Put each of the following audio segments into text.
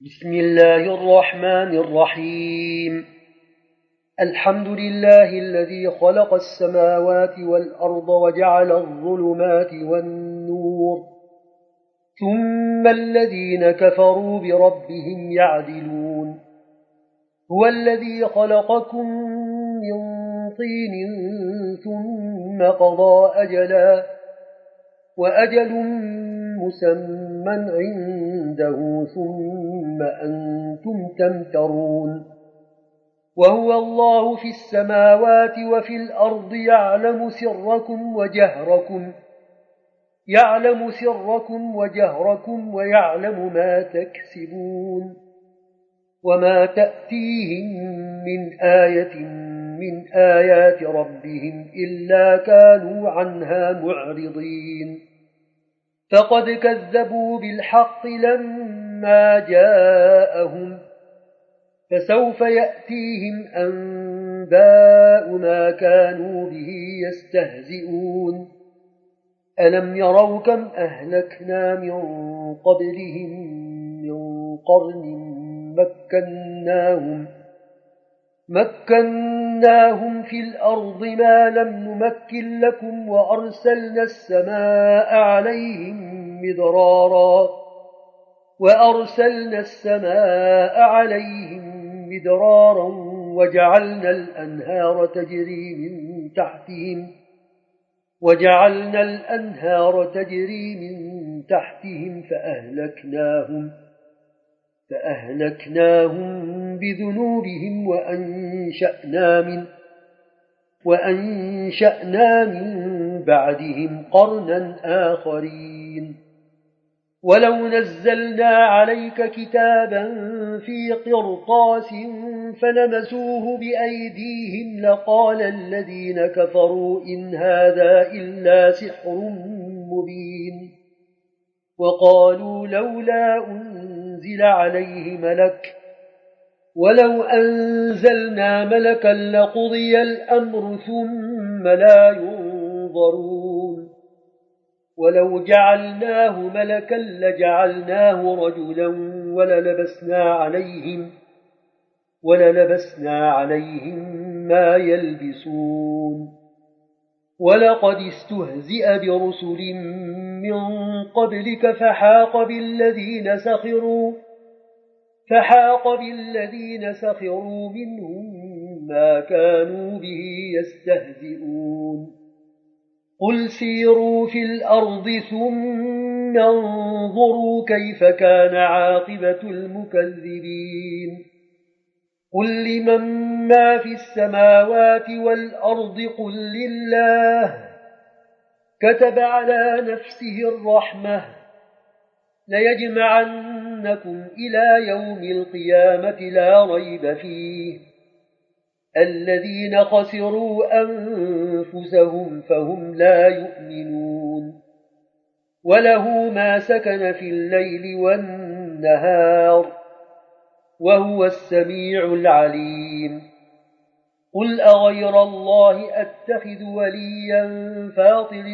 بسم الله الرحمن الرحيم. الحمد لله الذي خلق السماوات والأرض وجعل الظلمات والنور، ثم الذين كفروا بربهم يعدلون. هو الذي خلقكم من طين ثم قضى أجلا، وأجل مسمى عنده ثم أنتم تمترون. وهو الله في السماوات وفي الأرض يعلم سركم وجهركم ويعلم ما تكسبون. وما تأتيهم من آية من آيات ربهم إلا كانوا عنها معرضين. فقد كذبوا بالحق لما جاءهم، فسوف يأتيهم أنباء ما كانوا به يستهزئون. ألم يروا كم أهلكنا من قبلهم من قرن مكناهم في الأرض ما لم نمكن لكم، وأرسلنا السماء عليهم مدرارا وجعلنا الأنهار تجري من تحتهم فأهلكناهم بذنوبهم وأنشأنا من بعدهم قرنا آخرين. ولو نزلنا عليك كتابا في قرطاس فلمسوه بأيديهم لقال الذين كفروا إن هذا إلا سحر مبين. وقالوا لولا أنزل عليه ملك، ولو أنزلنا ملكا لقضي الأمر ثم لا ينظرون. ولو جعلناه ملكا لجعلناه رجلا وللبسنا عليهم ما يلبسون. ولقد استهزئ برسل من قبلك فحاق بالذين سخروا منهم ما كانوا به يستهزئون. قل سيروا في الأرض ثم انظروا كيف كان عاقبة المكذبين. قل لمن ما في السماوات والأرض قل لله. كتب على نفسه الرحمة ليجمعنكم إلى يوم القيامة لا ريب فيه. الذين خسروا أنفسهم فهم لا يؤمنون. وله ما سكن في الليل والنهار وهو السميع العليم. قل أغير الله أتخذ وليا فاطر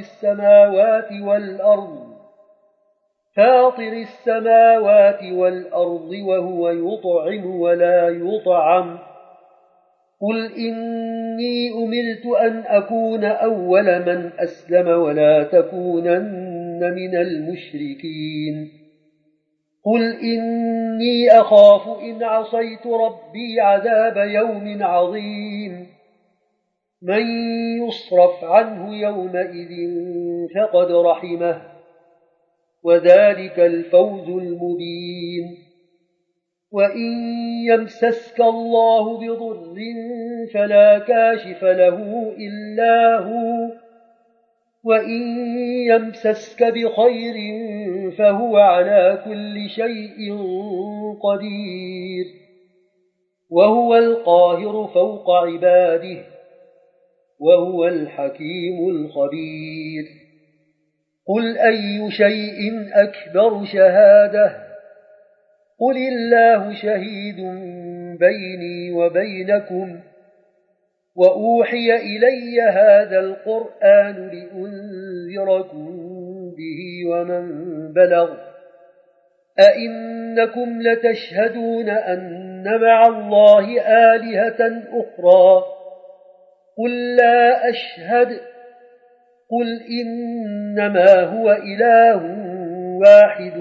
السماوات والأرض وهو يطعم ولا يطعم. قل إني أمرت أن أكون أول من أسلم ولا تكونن من المشركين. قل إني أخاف إن عصيت ربي عذاب يوم عظيم. من يصرف عنه يومئذ فقد رحمه، وذلك الفوز المبين. وإن يمسسك الله بضر فلا كاشف له إلا هو، وإن يمسسك بخير فهو على كل شيء قدير. وهو القاهر فوق عباده وهو الحكيم الخبير. قل أي شيء أكبر شهادة؟ قل الله شهيد بيني وبينكم. وأوحي إلي هذا القرآن لأنذركم به ومن بلغ أئنكم لتشهدون أن مع الله آلهة أخرى قل لا أشهد قل إنما هو إله واحد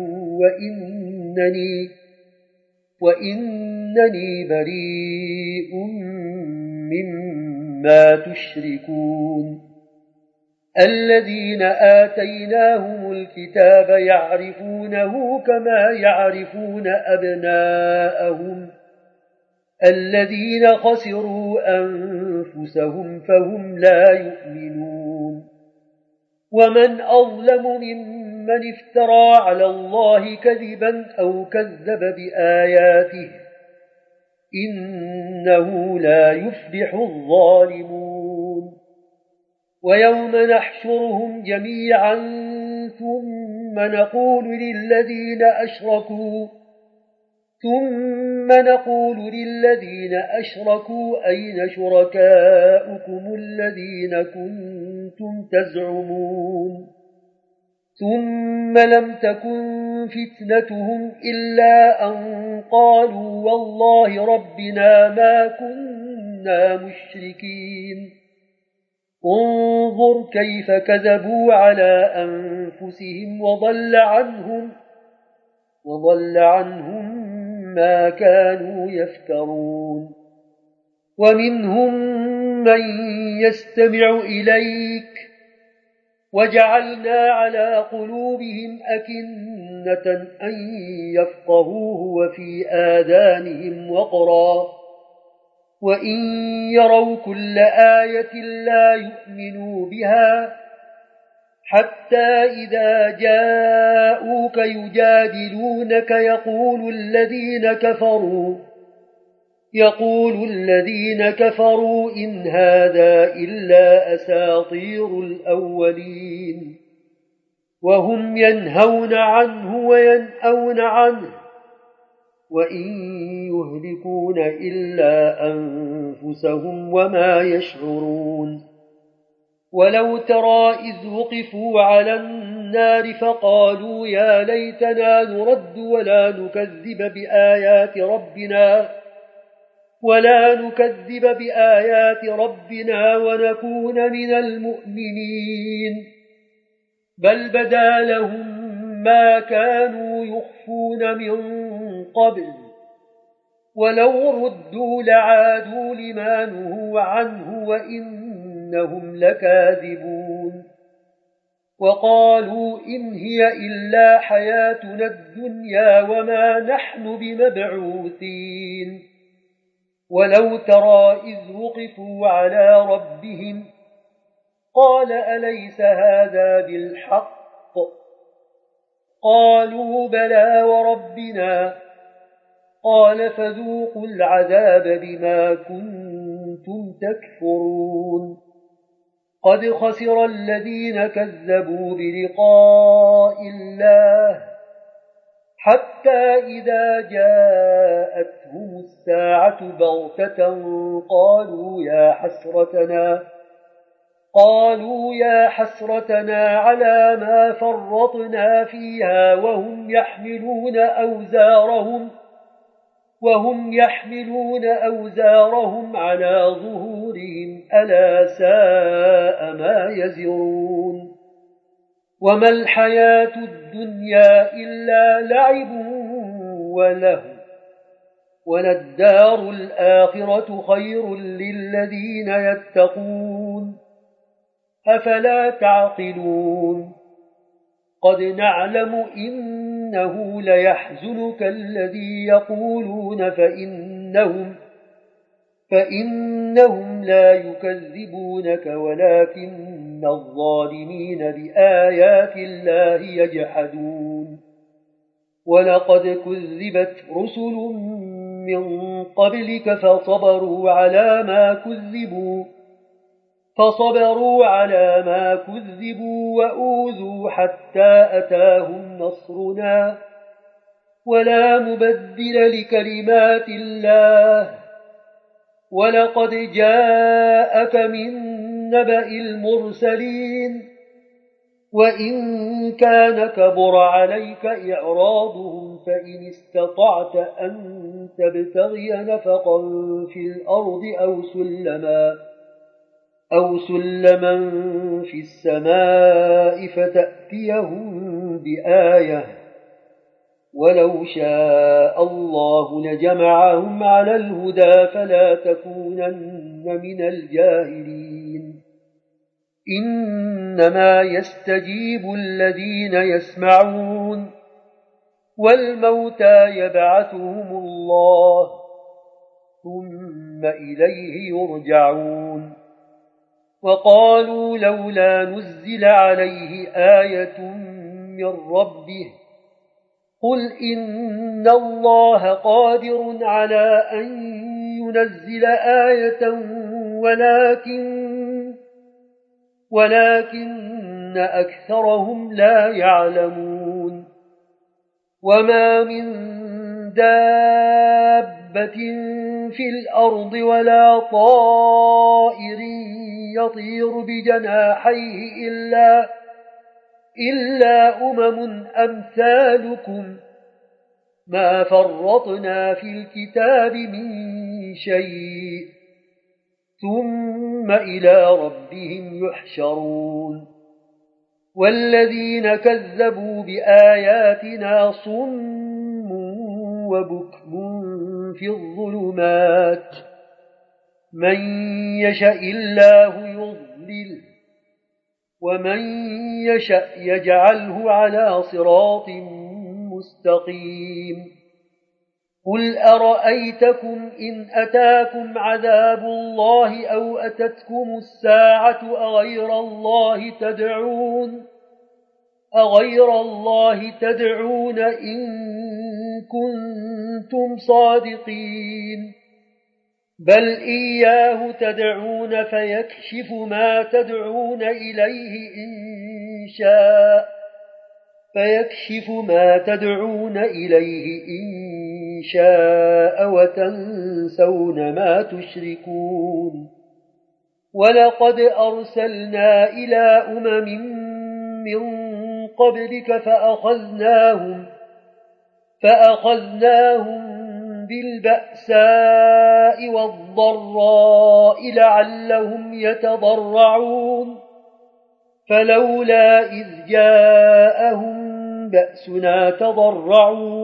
وإنني بريء مما تشركون الذين آتيناهم الكتاب يعرفونه كما يعرفون أبناءهم الذين خسروا أنفسهم فهم لا يؤمنون ومن أظلم ممن افترى على الله كذبا أو كذب بآياته إنه لا يفلح الظالمون ويوم نحشرهم جميعا ثم نقول للذين أشركوا أين شركاؤكم الذين كنتم تزعمون ثم لم تكن فتنتهم إلا أن قالوا والله ربنا ما كنا مشركين انظر كيف كذبوا على أنفسهم وضل عنهم ما كانوا يفترون ومنهم من يستمع إليك وجعلنا على قلوبهم أكنة أن يفقهوه وفي آذانهم وقرا وإن يروا كل آية لا يؤمنوا بها حتى إذا جاءوك يجادلونك يقول الذين كفروا إن هذا إلا أساطير الأولين وهم ينهون عنه وينأون عنه وإن يهلكون إلا أنفسهم وما يشعرون ولو ترى إذ وقفوا على النار فقالوا يا ليتنا نرد ولا نكذب بآيات ربنا ونكون من المؤمنين بل بدا لهم ما كانوا يخفون من قبل ولو ردوا لعادوا لما نهوا عنه وإنهم لكاذبون وقالوا إن هي إلا حياتنا الدنيا وما نحن بمبعوثين ولو ترى إذ وقفوا على ربهم قال أليس هذا بالحق قالوا بلى وربنا قال فذوقوا العذاب بما كنتم تكفرون قد خسر الذين كذبوا بلقاء الله حتى إذا جاءتهم الساعة بغتة قالوا يا حسرتنا على ما فرطنا فيها وهم يحملون أوزارهم على ظهورهم ألا ساء ما يزرون وما الحياة الدنيا إلا لعب وله وللدار الآخرة خير للذين يتقون أفلا تعقلون قد نعلم إنه ليحزنك الذي يقولون فإنهم لا يكذبونك ولكن الظالمين بآيات الله يجحدون ولقد كذبت رسل من قبلك فصبروا على ما كذبوا وأوذوا حتى أتاهم نصرنا ولا مبدل لكلمات الله ولقد جاءك من نبأ المرسلين وإن كان كبر عليك إعراضهم فإن استطعت أن تبتغي نفقا في الأرض أو سلما في السماء فتأتيهم بآية ولو شاء الله لجمعهم على الهدى فلا تكونن من الجاهلين إنما يستجيب الذين يسمعون والموتى يبعثهم الله ثم إليه يرجعون وقالوا لولا نزل عليه آية من ربه قل إن الله قادر على أن ينزل آية ولكن أكثرهم لا يعلمون وما من دابة في الأرض ولا طائر يطير بجناحيه إلا أمم أمثالكم ما فرطنا في الكتاب من شيء ثم إلى ربهم يحشرون والذين كذبوا بآياتنا صم وبكم في الظلمات من يشاء الله يضلل ومن يشاء يجعله على صراط مستقيم قل أرأيتكم إن أتاكم عذاب الله أو أتتكم الساعة أغير الله تدعون إن كنتم صادقين بل إياه تدعون فيكشف ما تدعون إليه إن شاء وتنسون ما تشركون ولقد أرسلنا إلى أمم من قبلك فأخذناهم بالبأساء والضراء لعلهم يتضرعون فلولا إذ جاءهم بأسنا تضرعوا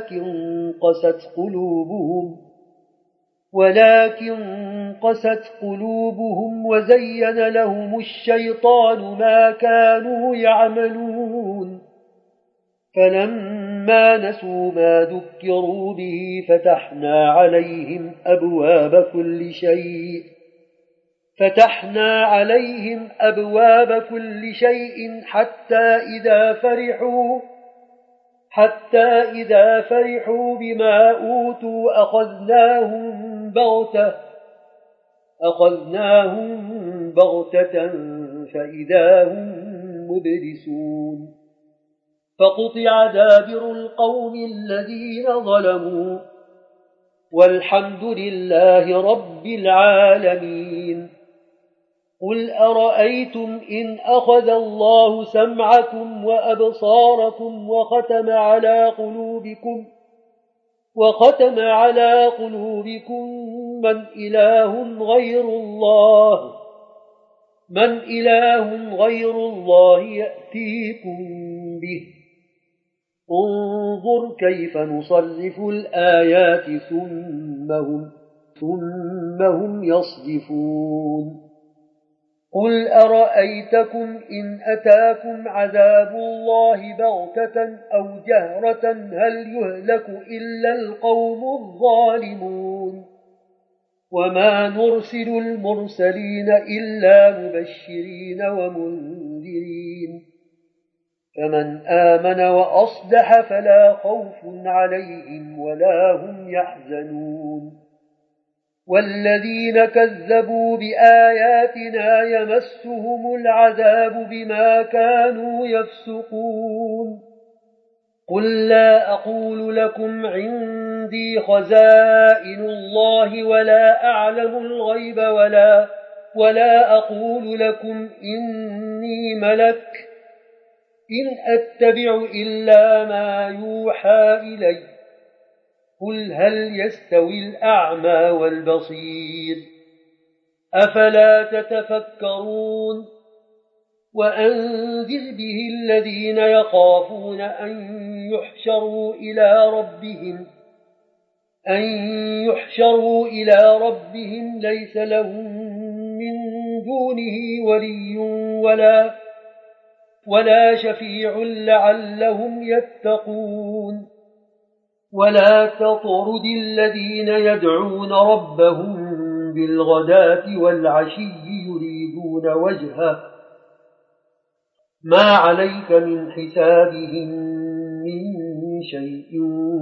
ولكن قست قلوبهم وزين لهم الشيطان ما كانوا يعملون فلما نسوا ما ذكروا به فتحنا عليهم أبواب كل شيء حتى إذا فرحوا بما أوتوا أخذناهم بغتة فإذا هم مبلسون فقطع دابر القوم الذين ظلموا والحمد لله رب العالمين قل أرأيتم إن أخذ الله سمعكم وأبصاركم وختم على قلوبكم من إله غير الله يأتيكم به انظر كيف نصرف الآيات ثم هم يصدفون قل أرأيتكم إن أتاكم عذاب الله بغتة أو جهرة هل يهلك إلا القوم الظالمون وما نرسل المرسلين إلا مبشرين ومنذرين فمن آمن وأصلح فلا خوف عليهم ولا هم يحزنون والذين كذبوا بآياتنا يمسهم العذاب بما كانوا يفسقون قل لا أقول لكم عندي خزائن الله ولا أعلم الغيب ولا أقول لكم إني ملك إن أتبع إلا ما يوحى إلي قل هل يستوي الأعمى والبصير أفلا تتفكرون وأنذر به الذين يخافون أن يحشروا إلى ربهم ليس لهم من دونه ولي ولا شفيع لعلهم يتقون ولا تطرد الذين يدعون ربهم بالغداة والعشي يريدون وجهه ما عليك من حسابهم من شيء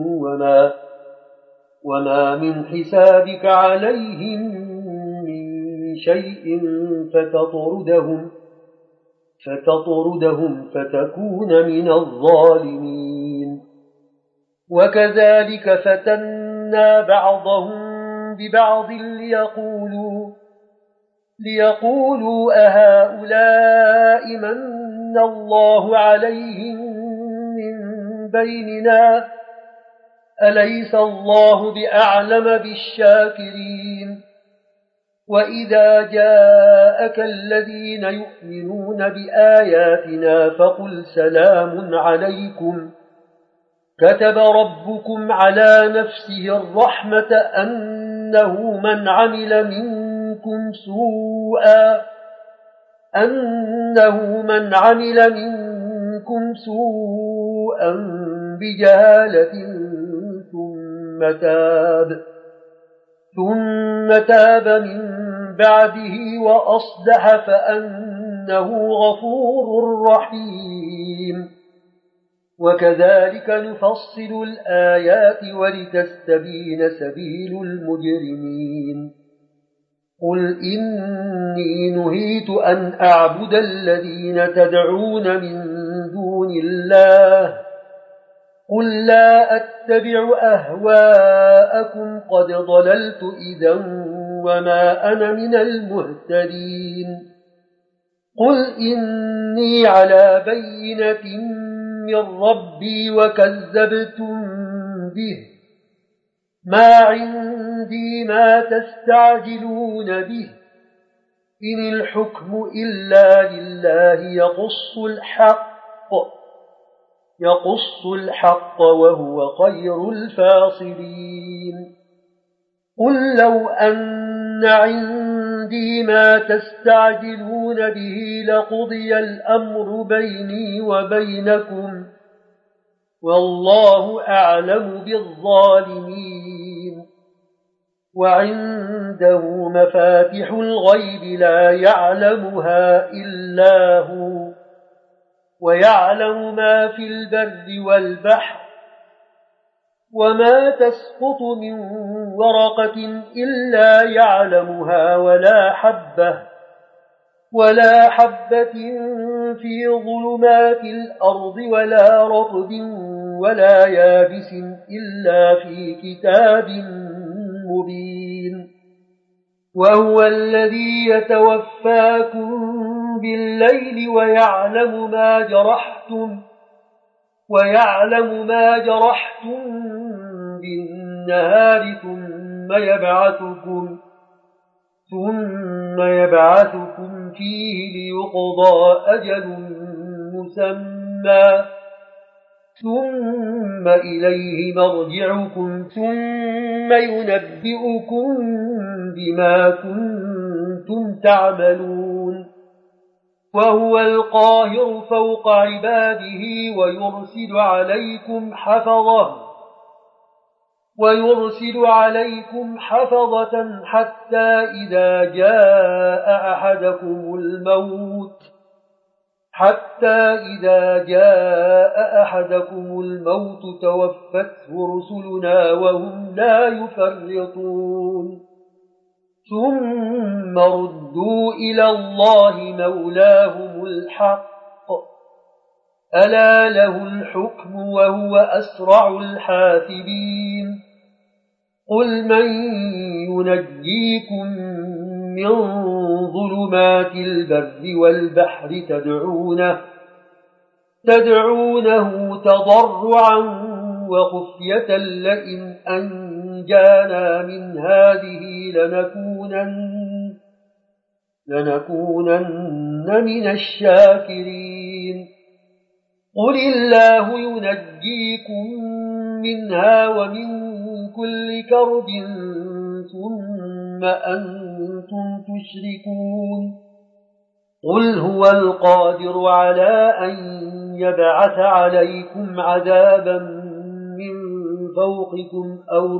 وما من حسابك عليهم من شيء فتطردهم فتكون من الظالمين وكذلك فتنا بعضهم ببعض ليقولوا أهؤلاء من الله عليهم من بيننا أليس الله بأعلم بالشاكرين وإذا جاءك الذين يؤمنون بآياتنا فقل سلام عليكم كتب ربكم على نفسه الرحمة أنه من عمل منكم سوءا بجهالة ثم تاب من بعده وأصلح فأنه غفور رحيم وكذلك نفصل الآيات ولتستبين سبيل المجرمين قل إني نهيت أن أعبد الذين تدعون من دون الله قل لا أتبع أهواءكم قد ضللت إذا وما أنا من المهتدين قل إني على بينة من ربي وكذبتم به ما عندي ما تستعجلون به إن الحكم إلا لله يقص الحق وهو خير الفاصلين قل لو أن عندي ما تستعجلون به لقضي الأمر بيني وبينكم والله أعلم بالظالمين وعنده مفاتح الغيب لا يعلمها إلا هو ويعلم ما في البر والبحر وما تسقط من ورقة إلا يعلمها ولا حبة في ظلمات الأرض ولا رطب ولا يابس إلا في كتاب مبين وهو الذي يتوفاكم بالليل ويعلم ما جرحتم بالنهار ثم يبعثكم فيه ليقضى أجل مسمى ثم إليه مرجعكم ثم ينبئكم بما كنتم تعملون وهو القاهر فوق عباده ويرسل عليكم حفظة حتى إذا جاء أحدكم الموت توفته رسلنا وهم لا يفرطون ثم ردوا إلى الله مولاهم الحق ألا له الحكم وهو أسرع الحاسبين قل من ينجيكم من ظلمات البر والبحر تدعونه تضرعا وخفية لئن أنجانا من هذه لنكونن من الشاكرين قل الله ينجيكم منها ومن كل كرب ثم أنتم تشركون قل هو القادر على أن يبعث عليكم عذابا من فوقكم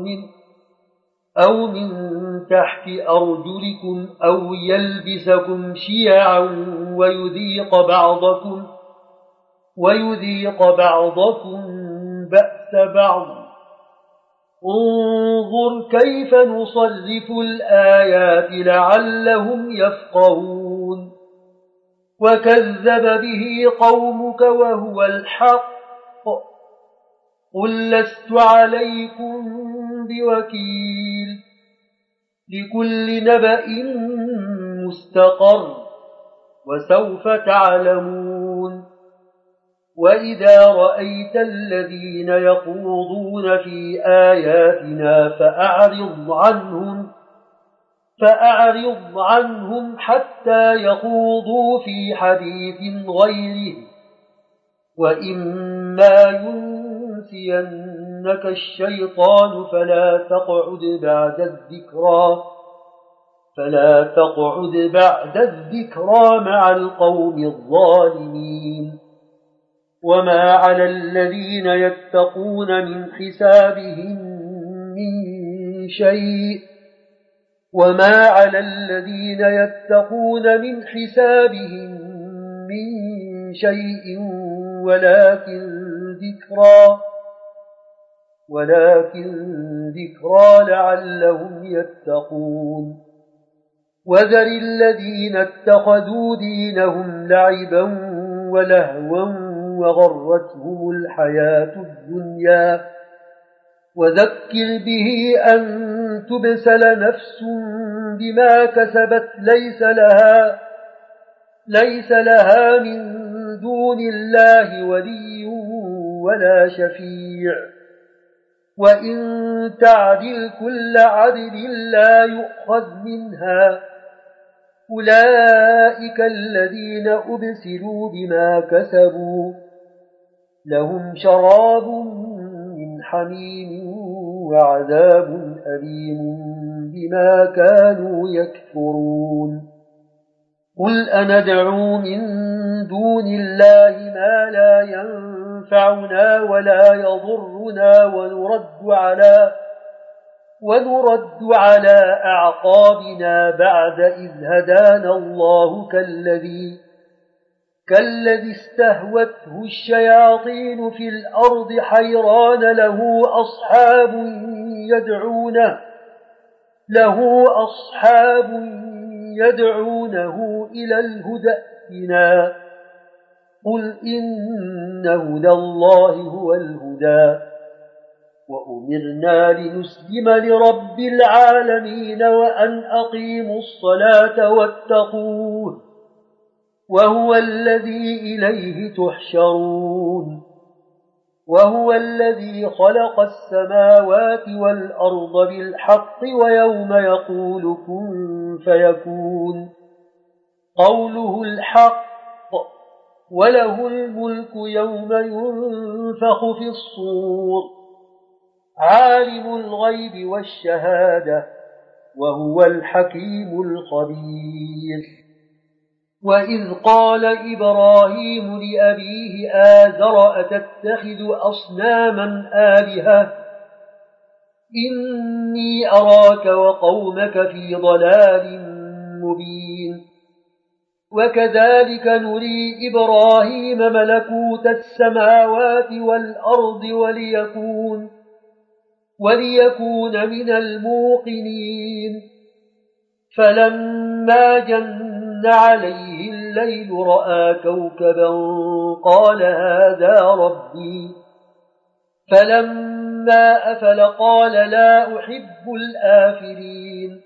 أو من تحت أرجلكم أو يلبسكم شيعا ويذيق بعضكم بأس بعض انظر كيف نصرف الآيات لعلهم يفقهون وكذب به قومك وهو الحق قل لست عليكم بوكيل لكل نبأ مستقر وسوف تعلمون وإذا رأيت الذين يخوضون في آياتنا فأعرض عنهم حتى يخوضوا في حديث غيره وإما ينسينك الشيطان فلا تقعد بعد الذكرى مع القوم الظالمين وما على الذين يتقون من حسابهم من شيء ولكن ذكرى لعلهم يتقون وذر الذين اتخذوا دينهم لعبا ولهوا وغرتهم الحياة الدنيا وذكر به أن تبسل نفس بما كسبت ليس لها من دون الله ولي ولا شفيع وإن تعدل كل عدل لا يؤخذ منها أولئك الذين أبسلوا بما كسبوا لهم شراب من حميم وعذاب أليم بما كانوا يكفرون قل أندعو من دون الله ما لا ينفعنا ولا يضرنا ونرد على أعقابنا بعد إذ هدانا الله كالذي استهوته الشياطين في الأرض حيران له أصحاب يدعونه إلى الهدى ائتنا قل إن هدى الله هو الهدى وأمرنا لنسلم لرب العالمين وأن أقيموا الصلاة واتقوه وهو الذي إليه تحشرون وهو الذي خلق السماوات والأرض بالحق ويوم يقول كن فيكون قوله الحق وله الملك يوم ينفخ في الصور عالم الغيب والشهادة وهو الحكيم الخبير وإذ قال إبراهيم لأبيه آزر أتتخذ أصناما آلهة إني أراك وقومك في ضلال مبين وكذلك نري إبراهيم ملكوت السماوات والأرض وليكون من الموقنين فلما جن عليه الليل رأى كوكبا قال هذا ربي فلما أفل قال لا أحب الآفلين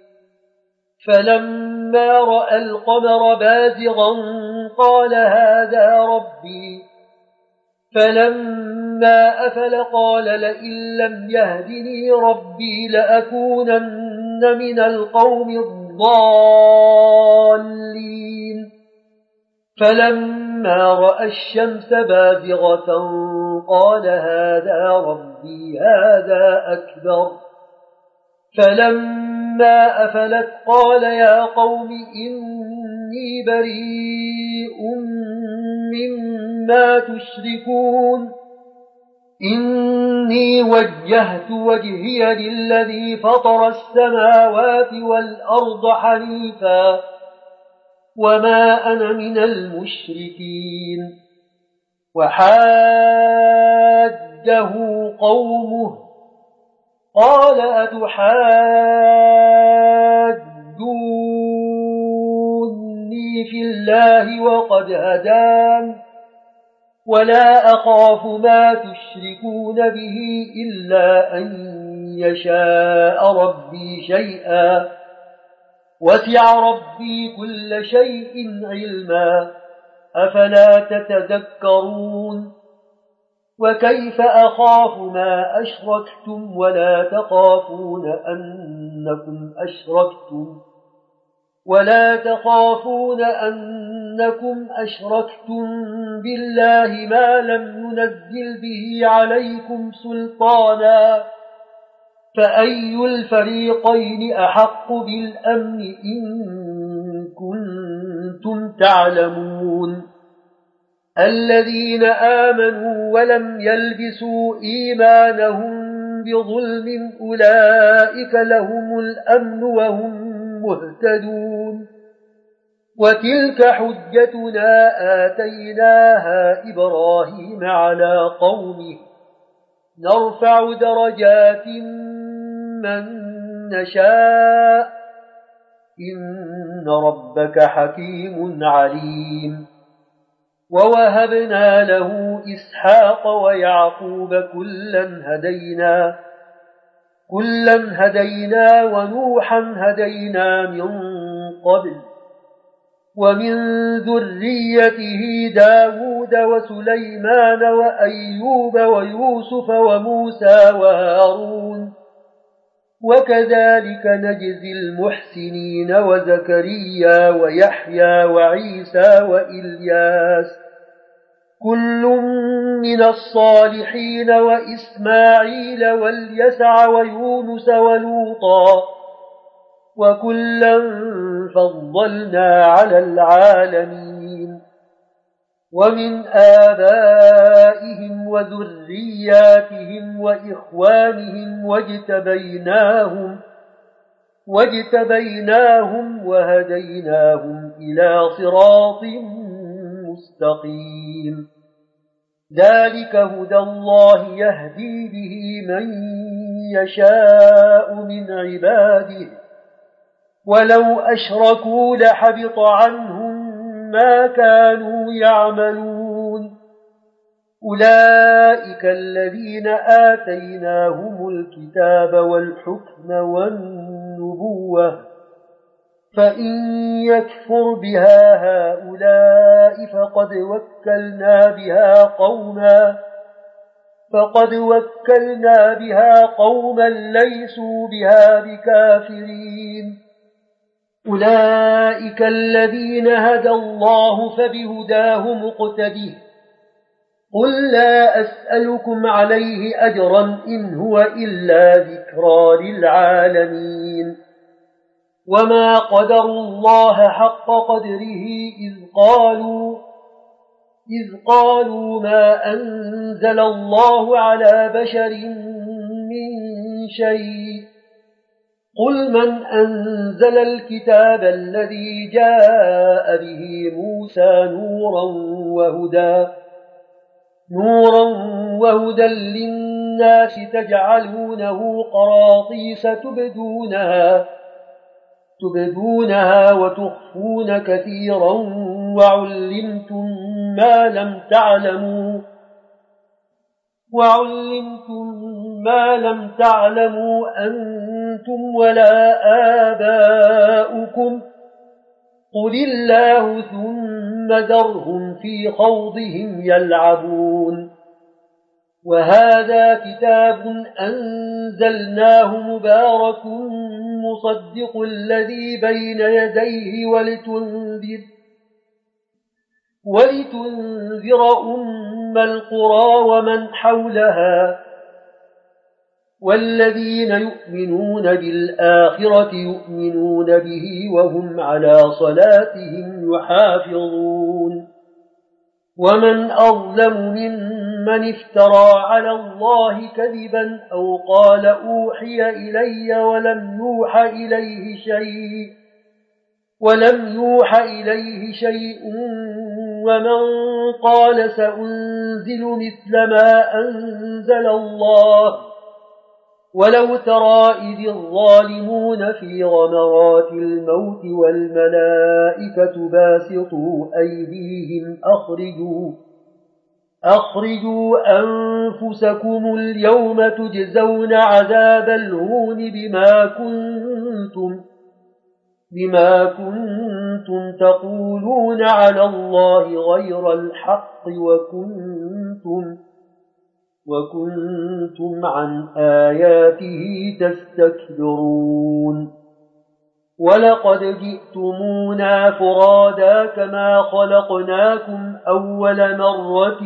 فلما رأى القمر بازغا قال هذا ربي فلما أفل قال لئن لم يهدني ربي لأكونن من القوم الضالين. فلما رأى الشمس بازغة قال هذا ربي هذا أكبر. فلما أفلت قال يا قوم إني بريء مما تشركون إني وجهت وجهي للذي فطر السماوات والأرض حنيفا وما أنا من المشركين. وحاجه قومه قال أتحاجوني في الله وقد هدان ولا أخاف ما تشركون به إلا أن يشاء ربي شيئا وسع ربي كل شيء علما أفلا تتذكرون. وكيف أخاف ما أشركتم ولا تخافون أنكم أشركتم بالله ما لم ينزل به عليكم سلطانا فأي الفريقين أحق بالأمن إن كنتم تعلمون. الذين آمنوا ولم يلبسوا إيمانهم بظلم أولئك لهم الأمن وهم مهتدون. وتلك حجتنا آتيناها إبراهيم على قومه نرفع درجات من نشاء إن ربك حكيم عليم. ووهبنا له إسحاق ويعقوب كلا هدينا ونوحا هدينا من قبل ومن ذريته داود وسليمان وأيوب ويوسف وموسى وهارون وكذلك نجزي المحسنين وزكريا ويحيى وعيسى وإلياس كل من الصالحين وإسماعيل واليسع ويونس ولوطا وكلا فضلنا على العالمين. ومن آبائهم وذرياتهم وإخوانهم واجتبيناهم وهديناهم إلى صراط مستقيم. ذلك هدى الله يهدي به من يشاء من عباده ولو أشركوا لحبط عنهم ما كانوا يعملون. أولئك الذين آتيناهم الكتاب والحكم والنبوة فإن يكفر بها هؤلاء فقد وكلنا بها قوما ليسوا بها بكافرين. أولئك الذين هدى الله فبهداه مقتده قل لا أسألكم عليه أجرا إن هو إلا ذكرى للعالمين. وما قدروا الله حق قدره إذ قالوا ما أنزل الله على بشر من شيء قل من أنزل الكتاب الذي جاء به موسى نورا وهدى للناس تجعلونه قراطيس تبدونها وتخفون كثيرا وعلمتم ما لم تعلموا أنتم ولا آباؤكم قل الله ثم ذرهم في خوضهم يلعبون. وهذا كتاب أنزلناه مبارك مصدق الذي بين يديه ولتنذر أم القرى ومن حولها والذين يؤمنون بالآخرة يؤمنون به وهم على صلاتهم يحافظون ومن أظلم ممن افترى على الله كذبا أو قال أوحي إلي ولم يوحى إليه شيء ومن قال سأنزل مثل ما أنزل الله ولو ترى إذ الظالمون في غمرات الموت والملائكة باسطوا أيديهم أخرجوا أنفسكم اليوم تجزون عذاب الهون بما كنتم تقولون على الله غير الحق وكنتم عن آياته تستكبرون ولقد جئتمونا فرادا كما خلقناكم أول مرة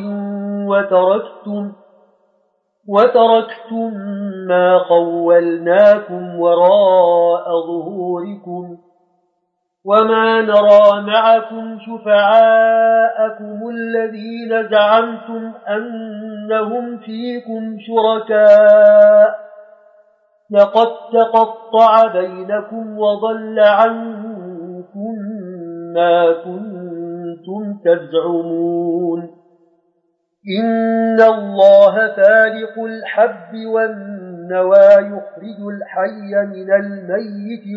وتركتم ما خولناكم وراء ظهوركم وما نرى معكم شفعاءكم الذين زعمتم أنهم فيكم شركاء لقد تقطع بينكم وضل عنكم ما كنتم تزعمون إن الله فالق الحب والنوى يخرج الحي من الميت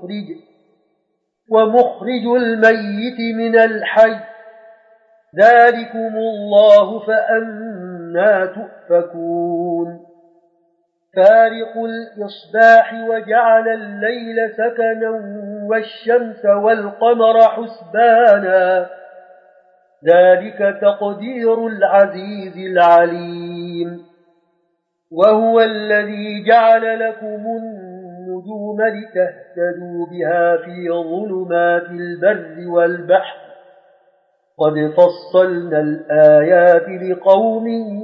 ومخرج الميت من الحي ذلكم الله فأنى تؤفكون فارق الإصباح وجعل الليل سكنا والشمس والقمر حسبانا ذلك تقدير العزيز العليم وهو الذي جعل لكم النجوم لتهتدوا بها في ظلمات البر والبحر قد فصلنا الآيات لقوم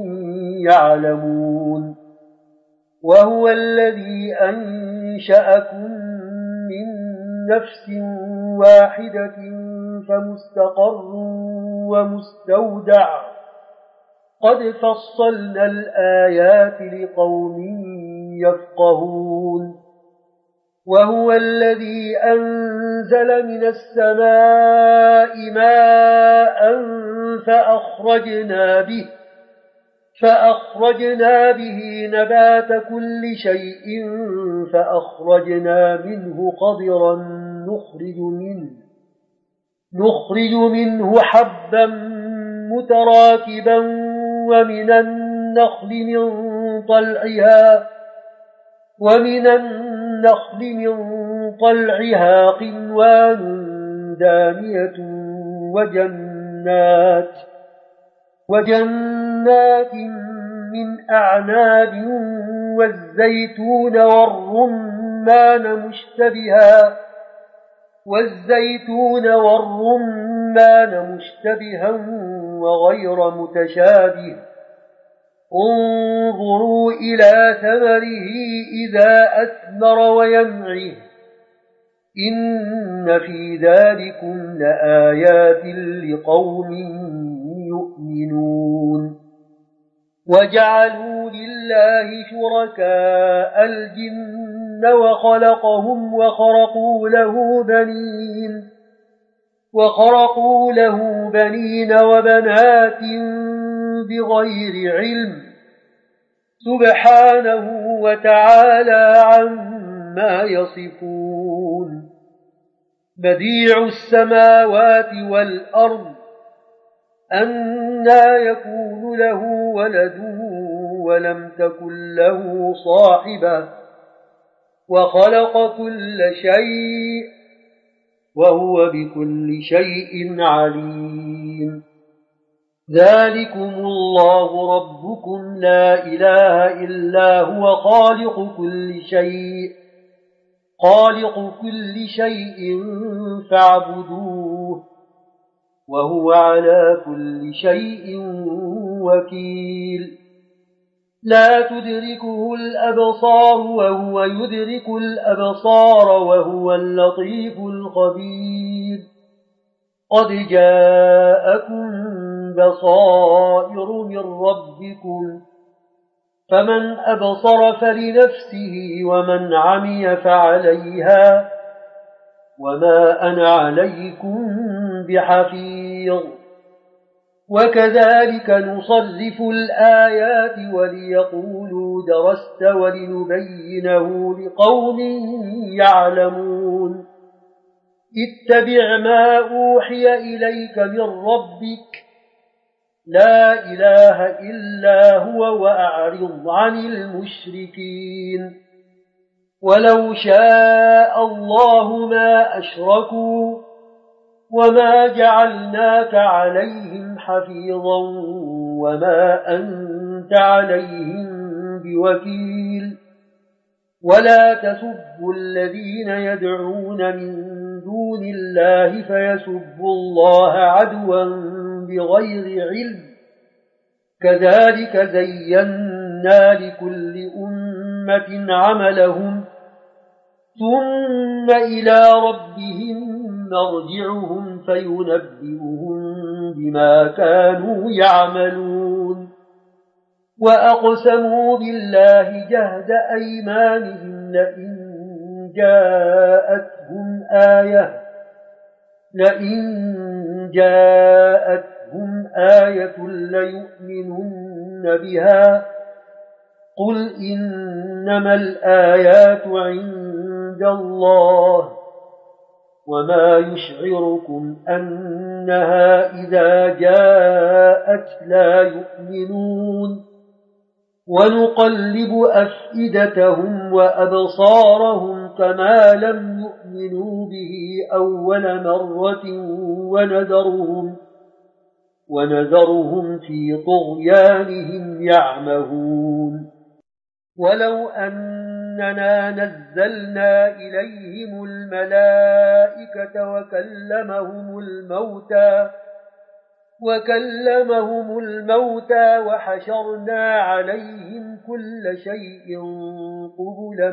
يعلمون وهو الذي أنشأكم من نفس واحدة فمستقر ومستودع قد فصلنا الآيات لقوم يفقهون وهو الذي أنزل من السماء ماء فأخرجنا به نبات كل شيء فأخرجنا منه قضرا نخرج منه حبا متراكبا ومن النخل من طلعها قنوان دانية وجنات من أعناب والزيتون والرمان مشتبها وغير متشابه انظروا إلى ثمره إذا أثمر وينعه إن في ذلكم لآيات لقوم يؤمنون وجعلوا لله شركاء الجن وخلقهم وخرقوا له بنين وبنات بغير علم سبحانه وتعالى عما يصفون بديع السماوات والأرض أنى يكون له ولد ولم تكن له صاحبة وخلق كل شيء وهو بكل شيء عليم ذلكم الله ربكم لا إله إلا هو خالق كل شيء فاعبدوه وهو على كل شيء وكيل لا تدركه الأبصار وهو يدرك الأبصار وهو اللطيف الخبير قد جاءكم بصائر من ربكم فمن أبصر فلنفسه ومن عمي فعليها وما أنا عليكم بحفيظ وكذلك نصرف الآيات وليقولوا درست ولنبينه لقوم يعلمون اتبع ما أوحي إليك من ربك لا إله إلا هو وأعرض عن المشركين ولو شاء الله ما أشركوا وما جعلناك عليهم حفيظا وما أنت عليهم بوكيل ولا تسبوا الذين يدعون من دون الله فيسبوا الله عدوا بغير علم كذلك زينا لكل أمة عملهم ثم إلى ربهم مرجعهم فينبئهم بما كانوا يعملون وأقسموا بالله جهد أيمانهم لئن جاءتهم آية ليؤمنن بها قل إنما الآيات عند الله وما يشعركم أنها إذا جاءت لا يؤمنون ونقلب أفئدتهم وأبصارهم كما لم يؤمنوا به أول مرة ونذرهم في طغيانهم يعمهون ولو أننا نزلنا إليهم الملائكة وكلمهم الموتى وحشرنا عليهم كل شيء قبلا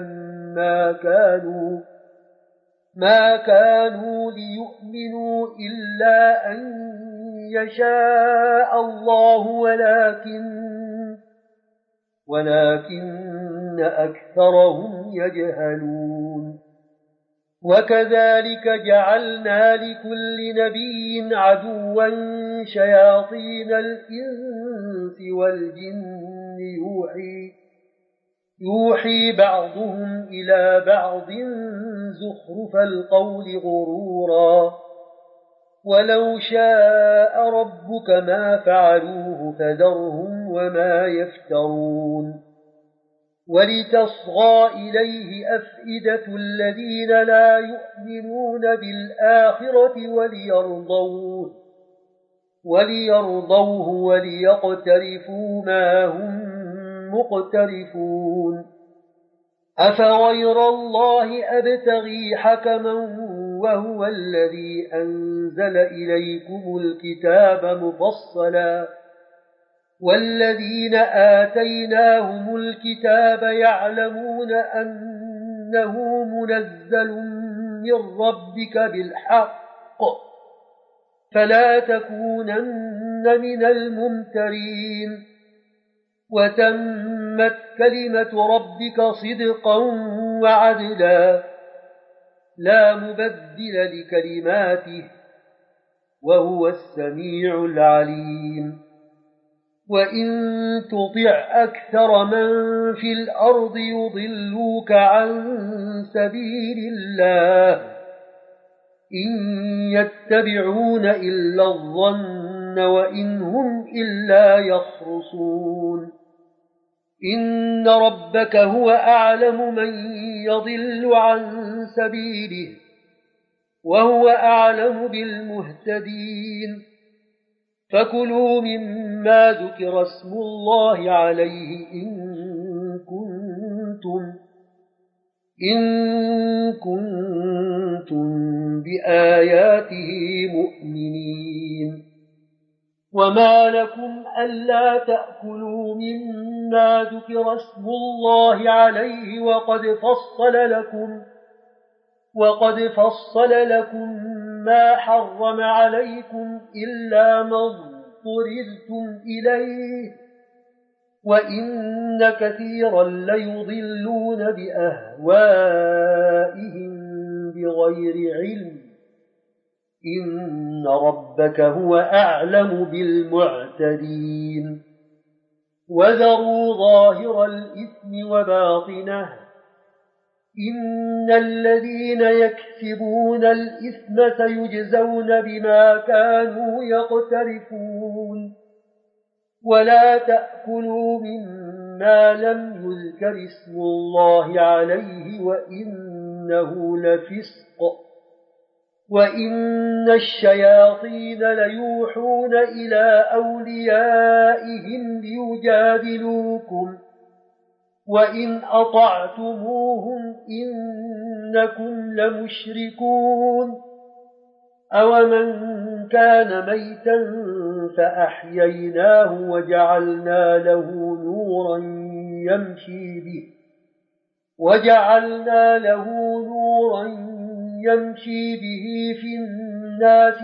ما كانوا ليؤمنوا إلا أن يشاء الله ولكن أكثرهم يجهلون وكذلك جعلنا لكل نبي عدوا شياطين الإنس والجن يوحي بعضهم إلى بعض زخرف القول غرورا ولو شاء ربك ما فعلوه فذرهم وما يفترون ولتصغى إليه أفئدة الذين لا يؤمنون بالآخرة وليرضوه وليقترفوا ما هم مقترفون أفغير الله أبتغي حكما وهو الذي أنزل إليكم الكتاب مفصلا والذين آتيناهم الكتاب يعلمون أنه منزل من ربك بالحق فلا تكونن من الممترين وتمت كلمة ربك صدقا وعدلا لا مبدل لكلماته وهو السميع العليم وإن تطع أكثر من في الأرض يضلوك عن سبيل الله إن يتبعون إلا الظن وإن هم إلا يخرصون إن ربك هو أعلم من يضل عن سبيله وهو أعلم بالمهتدين فكلوا مما ذكر اسم الله عليه إن كنتم بآياته مؤمنين. وما لكم ألا تأكلوا مما ذكر اسم الله عليه وقد فصل لكم ما حرم عليكم إلا ما اضطررتم إليه، وإن كثيرا ليضلون بأهوائهم بغير علم، إن ربك هو أعلم بالمعتدين. وذروا ظاهر الإثم وباطنه، إن الذين يكسبون الإثم سيجزون بما كانوا يقترفون. ولا تأكلوا مما لم يذكر اسم الله عليه وإنه لفسق، وإن الشياطين ليوحون إلى أوليائهم ليجادلوكم، وإن أطعتموهم إنكم لمشركون. أومن كان ميتا فأحييناه وجعلنا له نورا يمشي به في الناس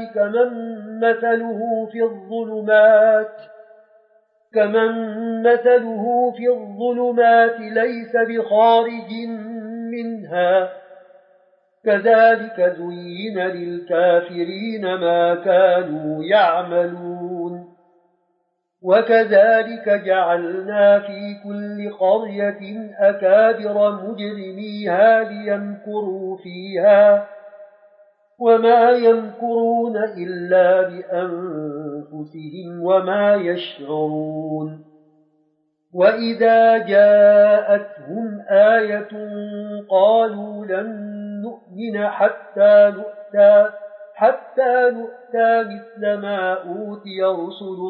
كمن مثله في الظلمات ليس بخارج منها، كذلك زين للكافرين ما كانوا يعملون. وكذلك جعلنا في كل قرية أكابر مجرميها ليمكروا فيها، وما يمكرون إلا بأنفسهم وما يشعرون. وإذا جاءتهم آية قالوا لن نؤمن حتى نؤتى مثل ما أوتي رسل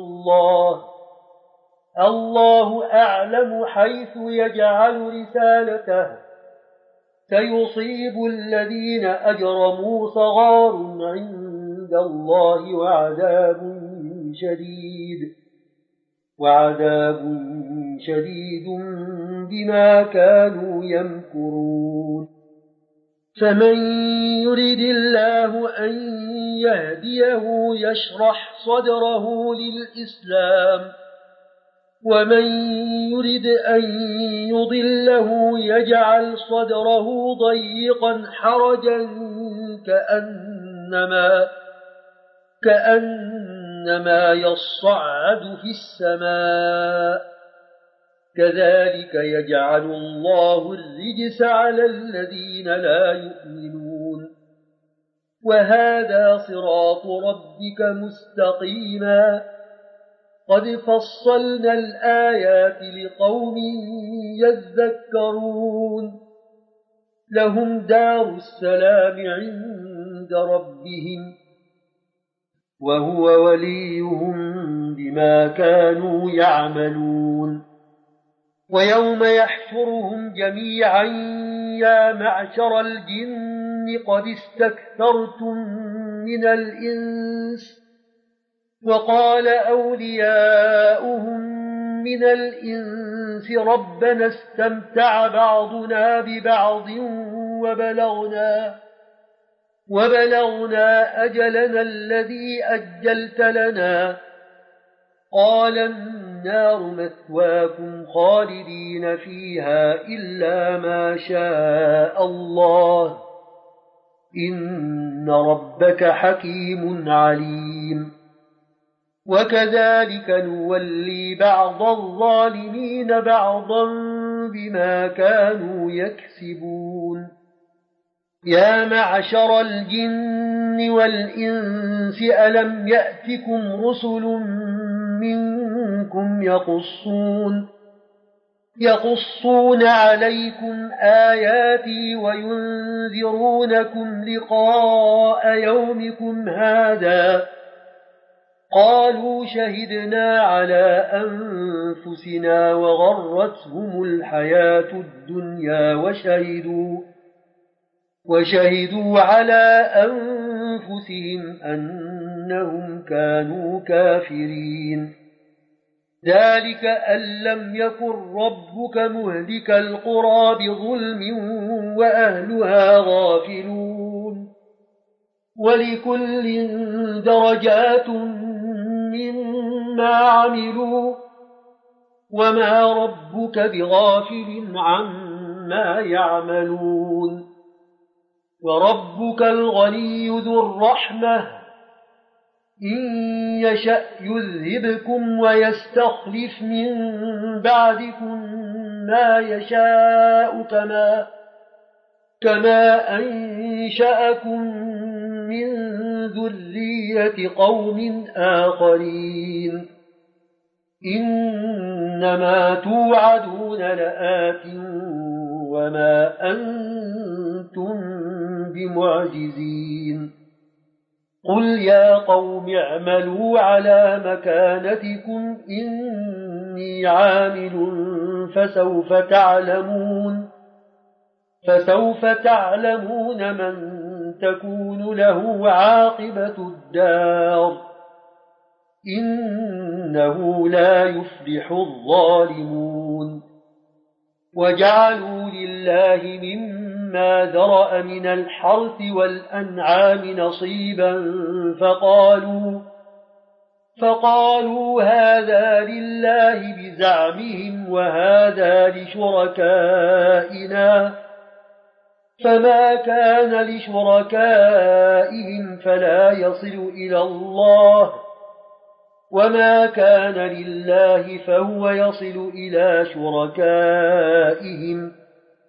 الله أعلم حيث يجعل رسالته، سيصيب الذين أجرموا صغار عند الله وعذاب شديد بما كانوا يمكرون. فمن يرد الله أن يهديه يشرح صدره للإسلام، ومن يرد أن يضله يجعل صدره ضيقا حرجا كأنما يصعد في السماء، كذلك يجعل الله الرجس على الذين لا يؤمنون. وهذا صراط ربك مستقيما، قد فصلنا الآيات لقوم يذكرون. لهم دار السلام عند ربهم، وهو وليهم بما كانوا يعملون. ويوم يحشرهم جميعا يا معشر الجن قد استكثرتم من الإنس، وقال أولياؤهم من الإنس ربنا استمتع بعضنا ببعض وبلغنا أجلنا الذي أجلت لنا، قال النار مثواكم خالدين فيها إلا ما شاء الله، إن ربك حكيم عليم. وكذلك نولي بعض الظالمين بعضا بما كانوا يكسبون. يا معشر الجن والإنس ألم يأتكم رسل منكم يقصون عليكم آياتي وينذرونكم لقاء يومكم هذا، قالوا شهدنا على أنفسنا وغرتهم الحياة الدنيا وشهدوا على أنفسهم أنهم كانوا كافرين. ذلك أن لم يكن ربك مهلك القرى بظلم وأهلها غافلون. ولكل درجات مما عملوا وما ربك بغافل عما يعملون. وربك الغني ذو الرحمة إن يشأ يذهبكم ويستخلف من بعدكم ما يشاء كما أنشأكم من ذرية قوم آخرين. إنما توعدون لآت وما أنتم بمعجزين. قل يا قوم اعملوا على مكانتكم إني عامل فسوف تعلمون من تكون له عاقبة الدار. إنه لا يفلح الظالمون. وجعلوا لله مما ذرأ من الحرث والأنعام نصيبا فقالوا هذا لله بزعمهم وهذا لشركائنا، فما كان لشركائهم فلا يصل إلى الله، وما كان لله فهو يصل إلى شركائهم.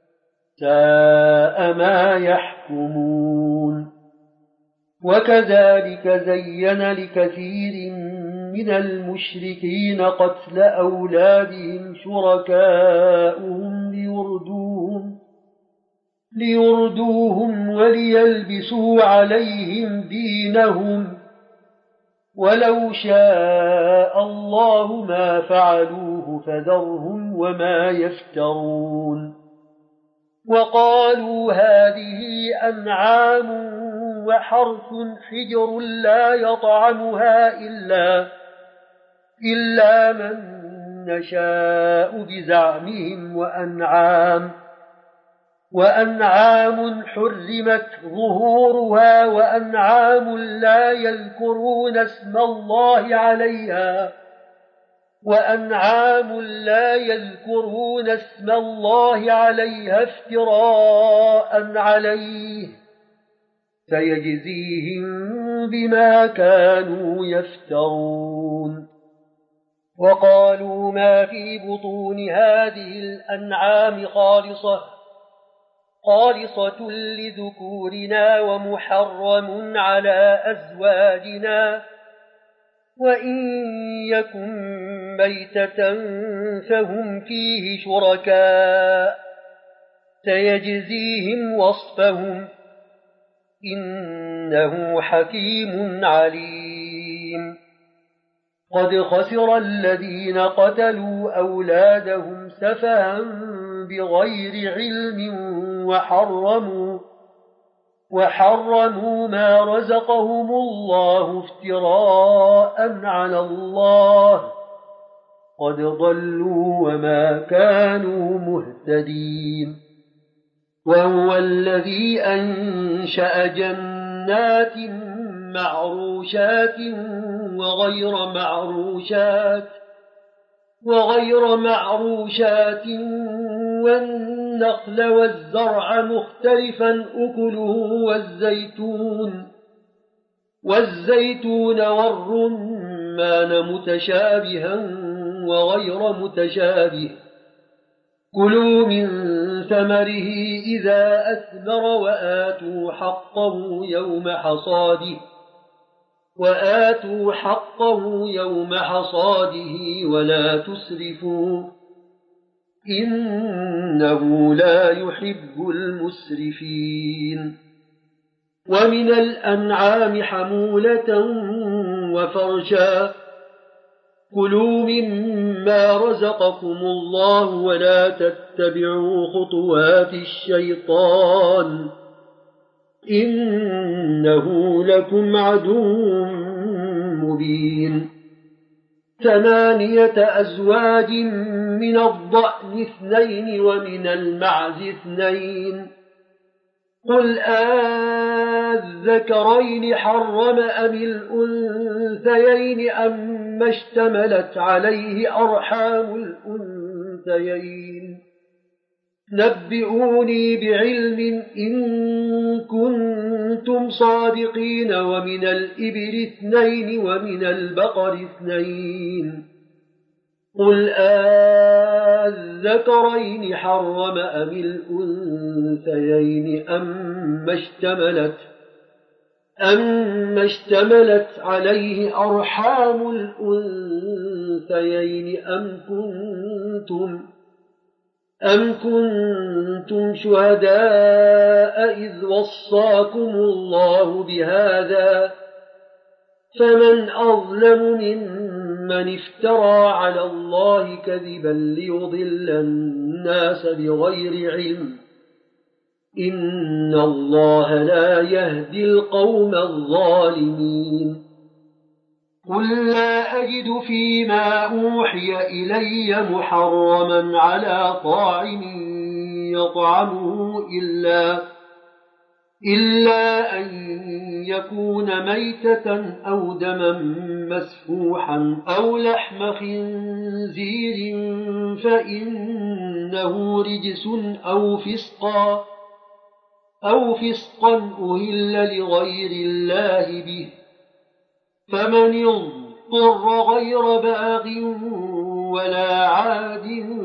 ساء ما يحكمون. وكذلك زين لكثير من المشركين قتل أولادهم شركاؤهم ليردوهم وليلبسوا عليهم دينهم، ولو شاء الله ما فعلوه فذرهم وما يفترون. وقالوا هذه أنعام وحرث حجر لا يطعمها إلا من نشاء بزعمهم، وأنعام حرمت ظهورها وأنعام لا يذكرون اسم الله عليها افتراء عليه، سيجزيهم بما كانوا يفترون. وقالوا ما في بطون هذه الأنعام خالصة لذكورنا ومحرم على أزواجنا، وإن يكن ميتة فهم فيه شركاء، سيجزيهم وصفهم إنه حكيم عليم. قد خسر الذين قتلوا أولادهم سفها بغير علم وحرموا ما رزقهم الله افتراء على الله، قد ضلوا وما كانوا مهتدين. وهو الذي أنشأ جنات معروشات وغير معروشات والنخل والزرع مختلفا أكله والزيتون والرمان متشابها وغير متشابه، كلوا من ثمره إذا أثمر وآتوا حقه يوم حصاده ولا تسرفوا إنه لا يحب المسرفين. ومن الأنعام حمولة وفرشا كلوا مما رزقكم الله ولا تتبعوا خطوات الشيطان إنه لكم عدو مبين 8 أزواج من الضأن 2 ومن المعز 2 قل أذكرين حرم أم الأنثيين أما اشتملت عليه أرحام الأنثيين نبئوني بعلم إن كنتم صادقين ومن الإبل 2 ومن البقر 2 قل أذكرين حرم أم الأنثيين أما اشتملت عليه أرحام الأنثيين أم كنتم شهداء إذ وصاكم الله بهذا فمن أظلم ممن افترى على الله كذبا ليضل الناس بغير علم إن الله لا يهدي القوم الظالمين قل لا أجد فيما أوحي إلي محرما على طاعم يطعمه إلا أن يكون ميتة أو دما مسفوحا أو لحم خنزير فإنه رجس أو فسقا أهل لغير الله به فمن اضطر غير باغ ولا عاد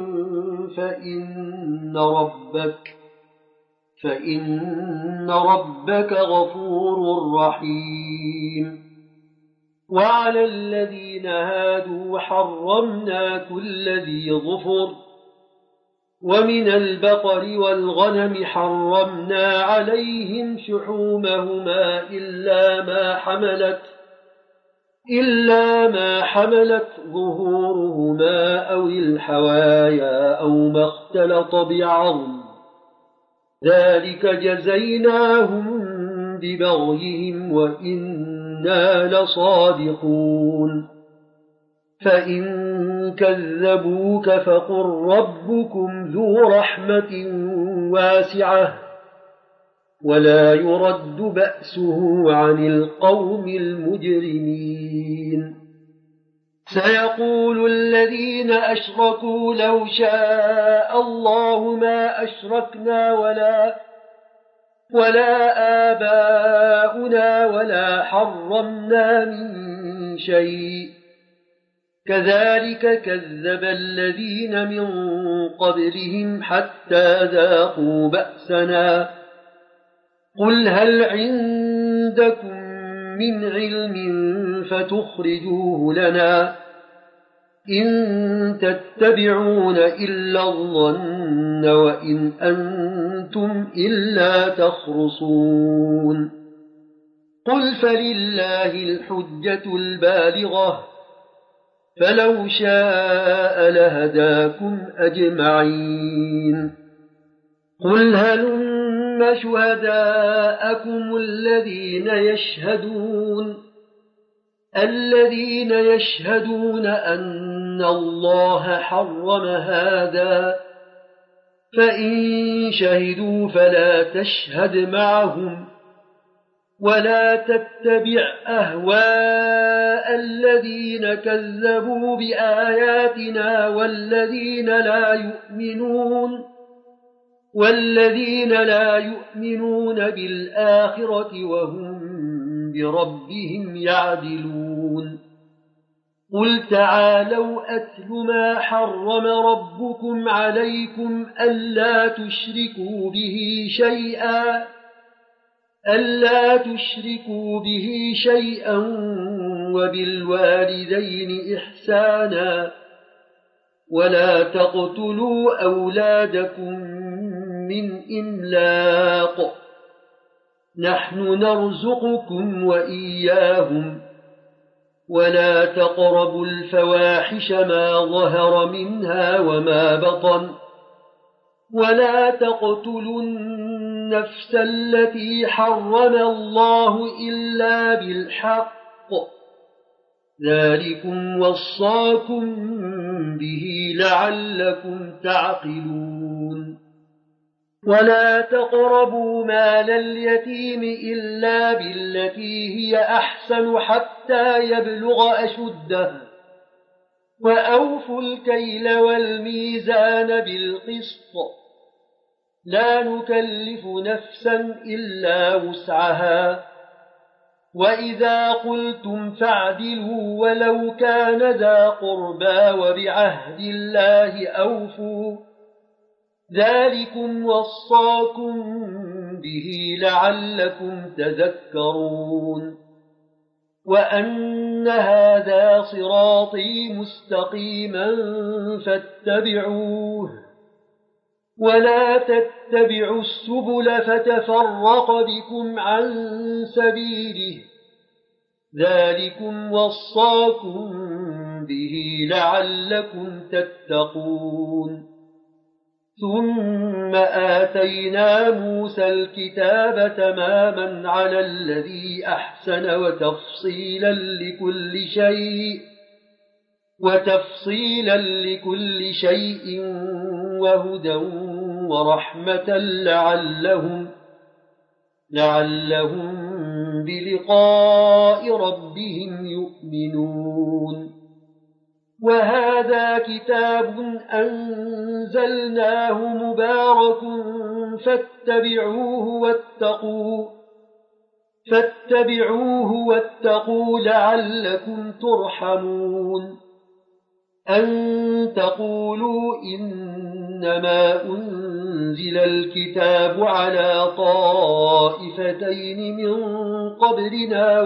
فإن ربك غفور رحيم وعلى الذين هادوا حرمنا كل ذي ظفر ومن البقر والغنم حرمنا عليهم شحومهما إلا ما حملت ظهورهما أو الحوايا أو ما اختلط بعظم ذلك جزيناهم ببغيهم وإنا لصادقون فإن كذبوك فقل ربكم ذو رحمة واسعة ولا يرد بأسه عن القوم المجرمين سيقول الذين أشركوا لو شاء الله ما أشركنا ولا آباؤنا ولا حرمنا من شيء كذلك كذب الذين من قبلهم حتى ذاقوا بأسنا قل هل عندكم من علم فتخرجوه لنا إن تتبعون إلا الظن وإن أنتم إلا تخرصون قل فلله الحجة البالغة فلو شاء لهداكم أجمعين قل هلم شهداءكم الذين يشهدون أن الله حرم هذا فإن شهدوا فلا تشهد معهم ولا تتبع أهواء الذين كذبوا بآياتنا والذين لا يؤمنون بالآخرة وهم بربهم يعدلون قل تعالوا أتل ما حرم ربكم عليكم ألا تشركوا به شيئا وبالوالدين إحسانا ولا تقتلوا أولادكم من إملاق نحن نرزقكم وإياهم ولا تقربوا الفواحش ما ظهر منها وما بطن ولا تقتلوا النفس التي حرم الله إلا بالحق ذلكم وصاكم به لعلكم تعقلون ولا تقربوا مال اليتيم إلا بالتي هي أحسن حتى يبلغ أشده وأوفوا الكيل والميزان بالقسط لا نكلف نفسا إلا وسعها وإذا قلتم فاعدلوا ولو كان ذا قربى وبعهد الله أوفوا ذلكم وصاكم به لعلكم تذكرون وأن هذا صراطي مستقيما فاتبعوه ولا تتبعوا السبل فتفرق بكم عن سبيله ذلكم وصاكم به لعلكم تتقون ثم آتينا موسى الكتاب تماما على الذي أحسن وتفصيلا لكل شيء وهدى ورحمة لعلهم بلقاء ربهم يؤمنون وهذا كتاب أنزلناه مبارك فاتبعوه واتقوا لعلكم ترحمون أن تقولوا إنما أنزل الكتاب على طائفتين من قبلنا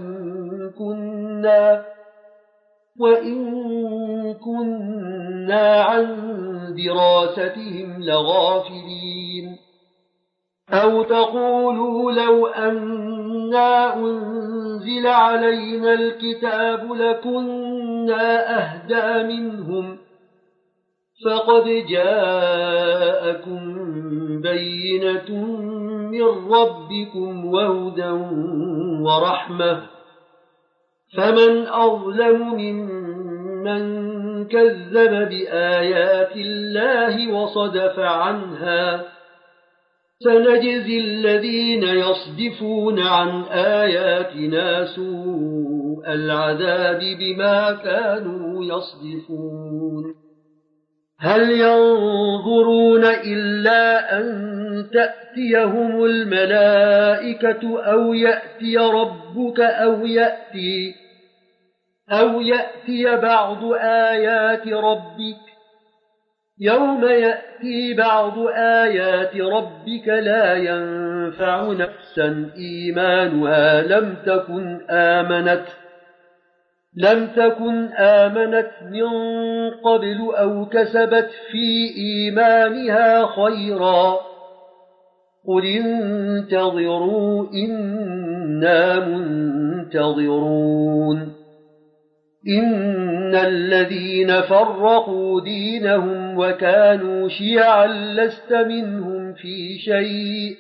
وإن كنا عن دراستهم لغافلين أو تقولوا لو أنا أنزل علينا الكتاب لكنا أهدى منهم فقد جاءكم بينة من ربكم وهدى ورحمة فمن أظلم ممن كذب بآيات الله وصدف عنها سنجزي الذين يصدفون عن آياتنا سوء العذاب بما كانوا يصدفون هل ينظرون إلا أن تأتيهم الملائكة أو يأتي ربك أو يأتي بعض آيات ربك يوم يأتي بعض آيات ربك لا ينفع نفسا إيمانها لم تكن آمنت من قبل أو كسبت في إيمانها خيرا قل انتظروا إنا منتظرون إن الذين فرقوا دينهم وكانوا شيعا لست منهم في شيء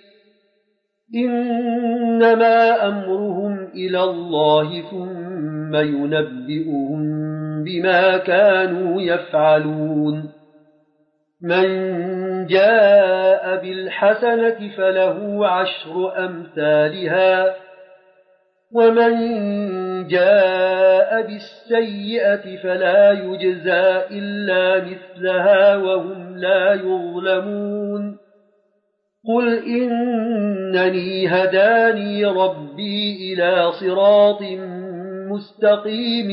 إنما أمرهم إلى الله ثم ينبئهم بما كانوا يفعلون من جاء بالحسنة فله 10 أمثالها ومن جاء بالسيئة فلا يجزى إلا مثلها وهم لا يظلمون قل إنني هداني ربي إلى صراط مستقيم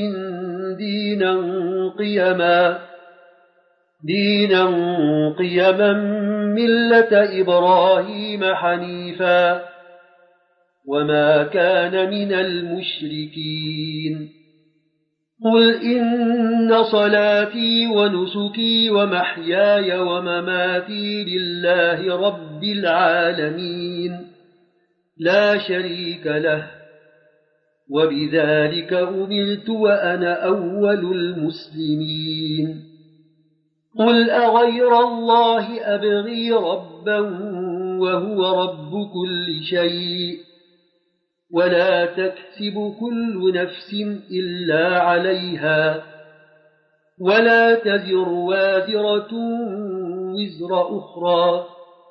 دينا قيما ملة إبراهيم حنيفا وما كان من المشركين قل إن صلاتي ونسكي ومحياي ومماتي لله رب العالمين لا شريك له وبذلك أمرت وأنا أول المسلمين قل أغير الله أبغي ربا وهو رب كل شيء ولا تكسب كل نفس إلا عليها ولا تزر وازرة وزر أخرى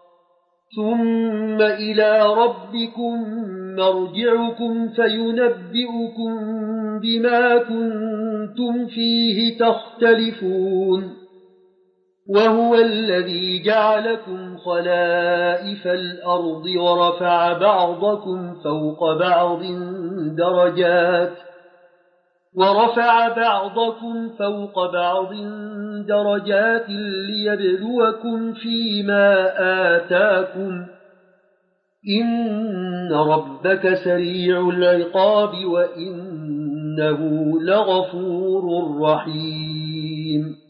ثم إلى ربكم مرجعكم فينبئكم بما كنتم فيه تختلفون وهو الذي جعلكم خلائف الأرض ورفع بعضكم فوق بعض درجات ليبلوكم فيما آتاكم إن ربك سريع العقاب وإنه لغفور رحيم